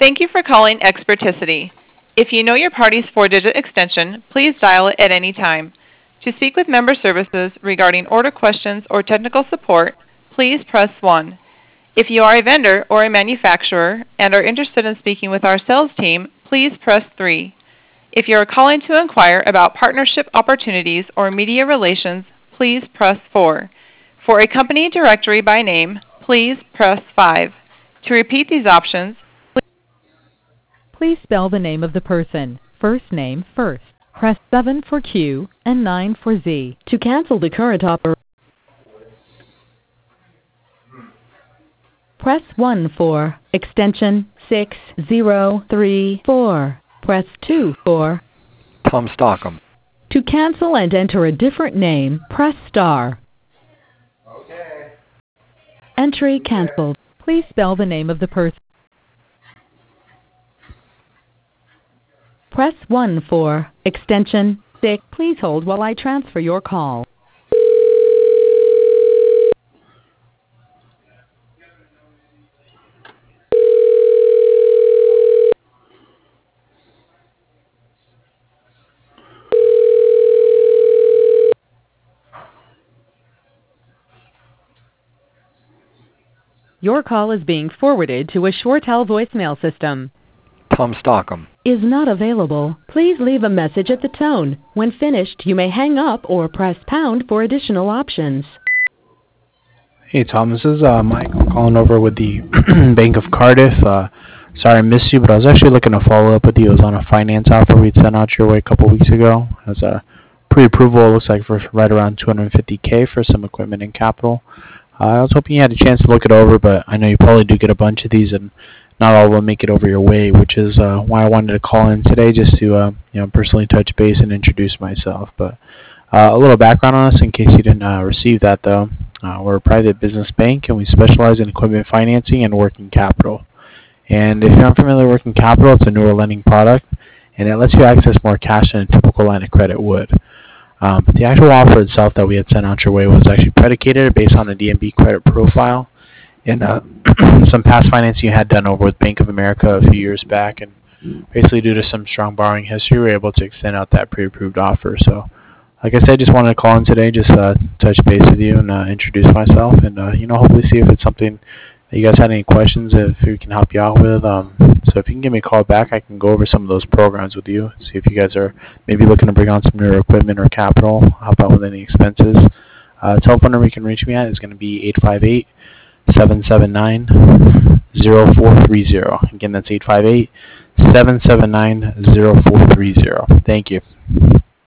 Thank you for calling Experticity. If you know your party's four-digit extension, please dial it at any time. To speak with member services regarding order questions or technical support, please press 1. If you are a vendor or a manufacturer and are interested in speaking with our sales team, please press 3. If you are calling to inquire about partnership opportunities or media relations, please press 4. For a company directory by name, please press 5. To repeat these options, please spell the name of the person. First name first. Press 7 for Q and 9 for Z. To cancel the current operation, press 1 for extension 6034. Press 2 for Tom Stockham. to cancel and enter a different name, press star. Entry canceled. Please spell the name of the person. Press 1 for extension 6. Please hold while I transfer your call. Your call is being forwarded to a ShoreTel voicemail system. Tom Stockham. Is not available. Please leave a message at the tone. When finished, you may hang up or press pound for additional options. Hey Tom, this is Mike. I'm calling over with the Bank of Cardiff. Sorry I missed you, but I was actually looking to follow up with you. It was on a finance offer we'd sent out your way a couple weeks ago. As a pre-approval, it looks like for right around $250K for some equipment and capital. I was hoping you had a chance to look it over, but I know you probably do get a bunch of these, and not all will make it over your way, which is why I wanted to call in today just to personally touch base and introduce myself. But a little background on us in case you didn't receive that, though. We're a private business bank, and we specialize in equipment financing and working capital. And if you're unfamiliar with working capital, it's a newer lending product, and it lets you access more cash than a typical line of credit would. But the actual offer itself that we had sent out your way was actually predicated based on the DNB credit profile and some past financing you had done over with Bank of America a few years back. And basically due to some strong borrowing history, we were able to extend out that pre-approved offer. So like I said, just wanted to call in today, just touch base with you and introduce myself and, hopefully see if it's something that you guys had any questions, if we can help you out with. So if you can give me a call back, I can go over some of those programs with you, see if you guys are maybe looking to bring on some newer equipment or capital, help out with any expenses. Telephone number you can reach me at is going to be 858-779-0430. Again, that's 858-779-0430. Thank you.